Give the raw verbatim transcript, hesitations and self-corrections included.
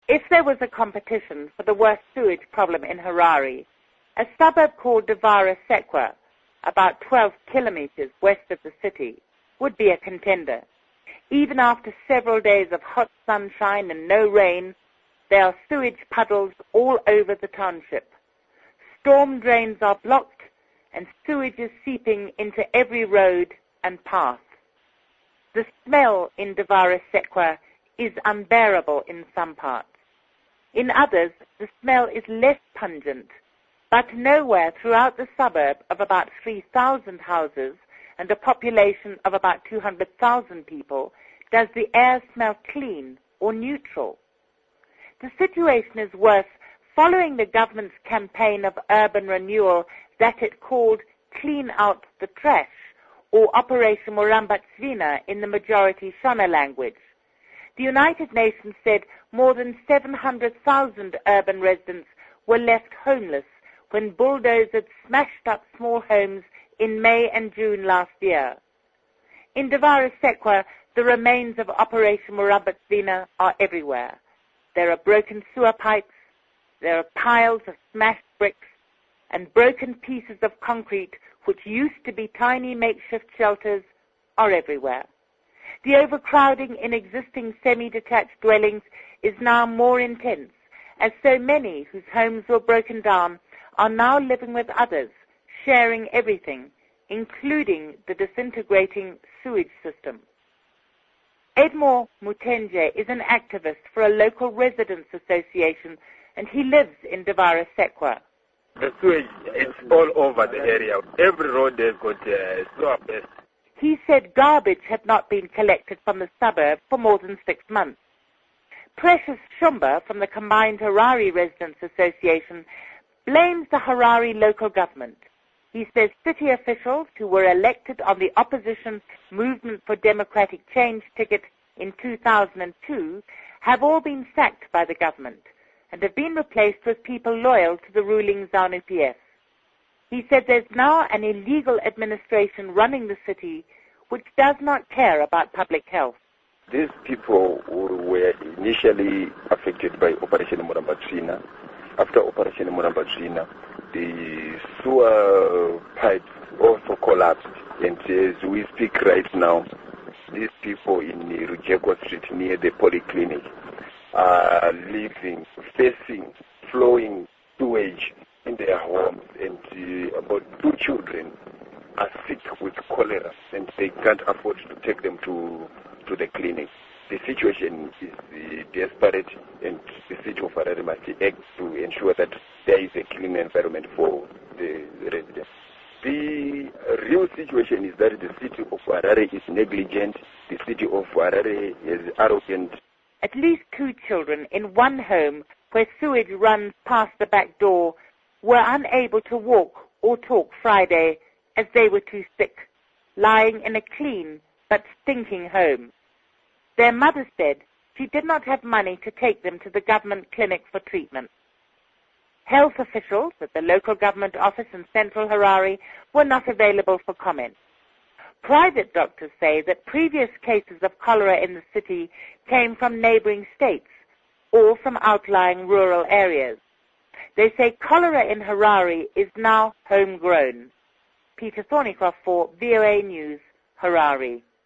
If there was a competition for the worst sewage problem in Harare, a suburb called Davara Sekwa, about twelve kilometers west of the city, would be a contender. Even after several days of hot sunshine and no rain, there are sewage puddles all over the township. Storm drains are blocked and sewage is seeping into every road and path. The smell in Davara Sekwa is unbearable in some parts. In others, the smell is less pungent, but nowhere throughout the suburb of about three thousand houses and a population of about two hundred thousand people does the air smell clean or neutral. The situation is worse following the government's campaign of urban renewal that it called Clean Out the Trash, or Operation Murambatsvina in the majority Shona language. The United Nations said more than seven hundred thousand urban residents were left homeless when bulldozers smashed up small homes in May and June last year. In Davara Sekwa, the remains of Operation Murambatsvina are everywhere. There are broken sewer pipes, there are piles of smashed bricks, and broken pieces of concrete which used to be tiny makeshift shelters are everywhere. The overcrowding in existing semi-detached dwellings is now more intense, as so many whose homes were broken down are now living with others, sharing everything, including the disintegrating sewage system. Edmore Mutenje is an activist for a local residents association, and he lives in Davara Sekwa. The sewage is all over the area. Every road they've got uh, sewer beds. He said garbage had not been collected from the suburb for more than six months. Precious Shumba from the Combined Harare Residents Association blames the Harare local government. He says city officials who were elected on the opposition Movement for Democratic Change ticket in two thousand two have all been sacked by the government and have been replaced with people loyal to the ruling ZANU P F. He said there's now an illegal administration running the city which does not care about public health. These people who were initially affected by Operation Murambatsvina. After Operation Murambatsvina, the sewer pipes also collapsed, and as we speak right now, these people in Rujekwa Street near the polyclinic are living, facing, flowing sewage in their homes, and uh, about two children are sick with cholera, and they can't afford to take them to, to the clinic. The situation is uh, desperate, and the city of Harare must act to ensure that there is a clean environment for the, the residents. The real situation is that the city of Harare is negligent, the city of Harare is arrogant. At least two children in one home where sewage runs past the back door were unable to walk or talk Friday as they were too sick, lying in a clean but stinking home. Their mother said she did not have money to take them to the government clinic for treatment. Health officials at the local government office in central Harare were not available for comment. Private doctors say that previous cases of cholera in the city came from neighboring states or from outlying rural areas. They say cholera in Harare is now homegrown. Peter Thornycroft for V O A News, Harare.